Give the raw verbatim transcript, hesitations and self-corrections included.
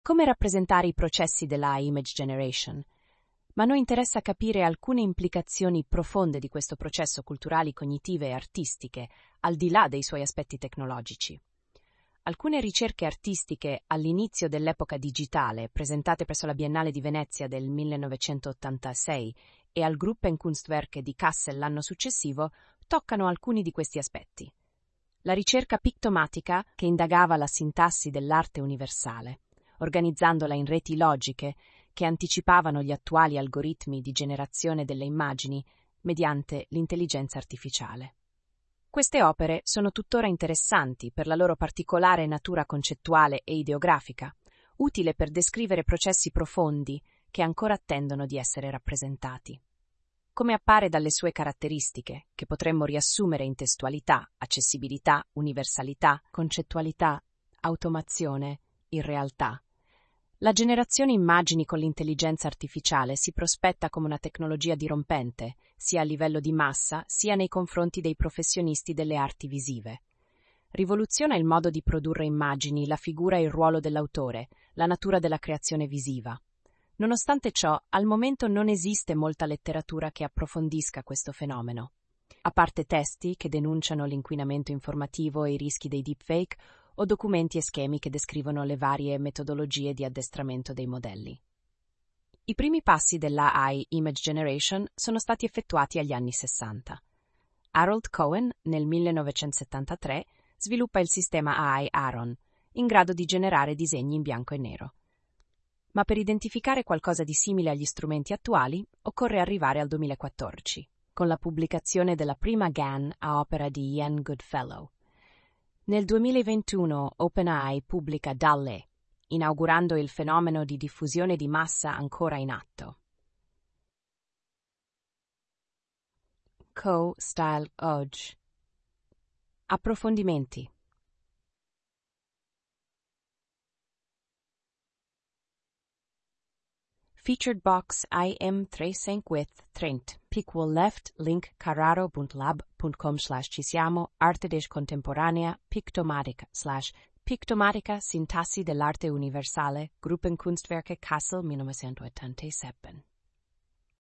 Come rappresentare i processi della image generation? Ma a noi interessa capire alcune implicazioni profonde di questo processo culturali, cognitive e artistiche, al di là dei suoi aspetti tecnologici. Alcune ricerche artistiche all'inizio dell'epoca digitale, presentate presso la Biennale di Venezia del millenovecentottantasei e al Gruppenkunstwerke di Kassel l'anno successivo, toccano alcuni di questi aspetti. La ricerca pictomatica, che indagava la sintassi dell'arte universale, organizzandola in reti logiche che anticipavano gli attuali algoritmi di generazione delle immagini mediante l'intelligenza artificiale. Queste opere sono tuttora interessanti per la loro particolare natura concettuale e ideografica, utile per descrivere processi profondi che ancora attendono di essere rappresentati. Come appare dalle sue caratteristiche, che potremmo riassumere in testualità, accessibilità, universalità, concettualità, automazione, irrealtà, la generazione immagini con l'intelligenza artificiale si prospetta come una tecnologia dirompente, sia a livello di massa, sia nei confronti dei professionisti delle arti visive. Rivoluziona il modo di produrre immagini, la figura e il ruolo dell'autore, la natura della creazione visiva. Nonostante ciò, al momento non esiste molta letteratura che approfondisca questo fenomeno. A parte testi che denunciano l'inquinamento informativo e i rischi dei deepfake, o documenti e schemi che descrivono le varie metodologie di addestramento dei modelli. I primi passi dell'A I Image Generation sono stati effettuati agli anni sessanta. Harold Cohen, nel millenovecentosettantatré, sviluppa il sistema A I Aaron, in grado di generare disegni in bianco e nero. Ma per identificare qualcosa di simile agli strumenti attuali, occorre arrivare al duemilaquattordici, con la pubblicazione della prima G A N a opera di Ian Goodfellow. Nel duemilaventuno OpenAI pubblica DALL-E, inaugurando il fenomeno di diffusione di massa ancora in atto. Co-Style oggi. Approfondimenti. Featured box I M tracing with Trent. Piqual left, link carraro.lab.com slash ci siamo, arte des contemporanea, pictomatica slash pictomatica sintassi dell'arte universale, Gruppenkunstwerke Kassel millenovecentottantasette.